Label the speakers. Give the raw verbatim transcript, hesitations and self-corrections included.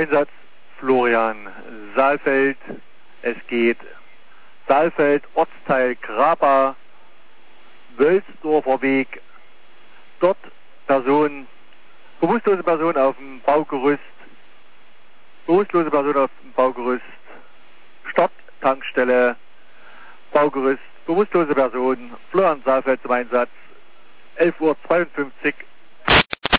Speaker 1: Einsatz Florian Saalfeld. Es geht Saalfeld, Ortsteil Graba, Wölsdorfer Weg. Dort Person, bewusstlose Person auf dem Baugerüst, bewusstlose Person auf dem Baugerüst, Starttankstelle, Baugerüst, bewusstlose Person, Florian Saalfeld zum Einsatz, elf Uhr zweiundfünfzig.